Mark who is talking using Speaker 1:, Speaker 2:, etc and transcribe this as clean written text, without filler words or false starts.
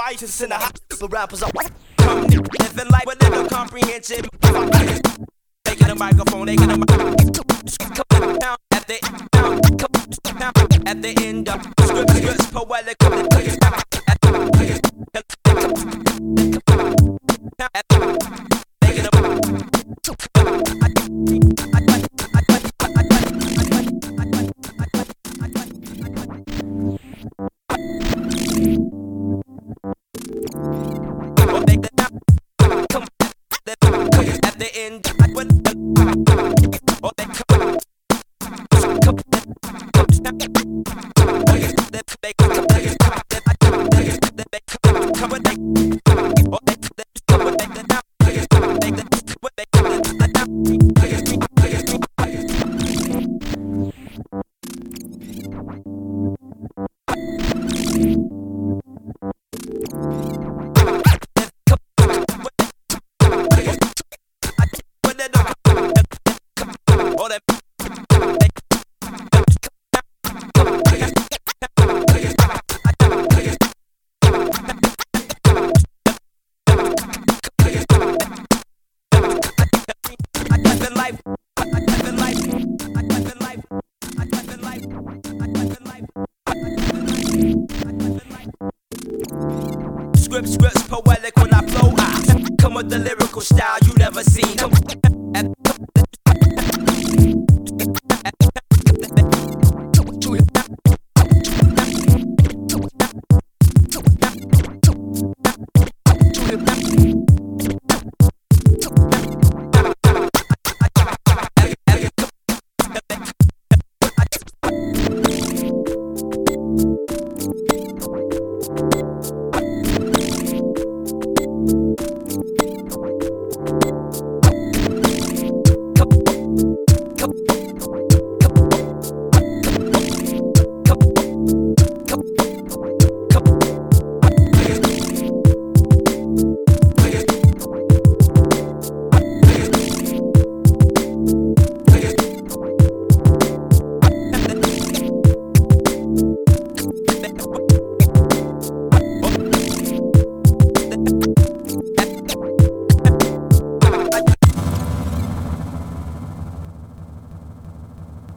Speaker 1: scientists in the hospital rappers are living life with little comprehension. Taking a microphone, they get a microphone at the end of scriptures, poetic. At the end, when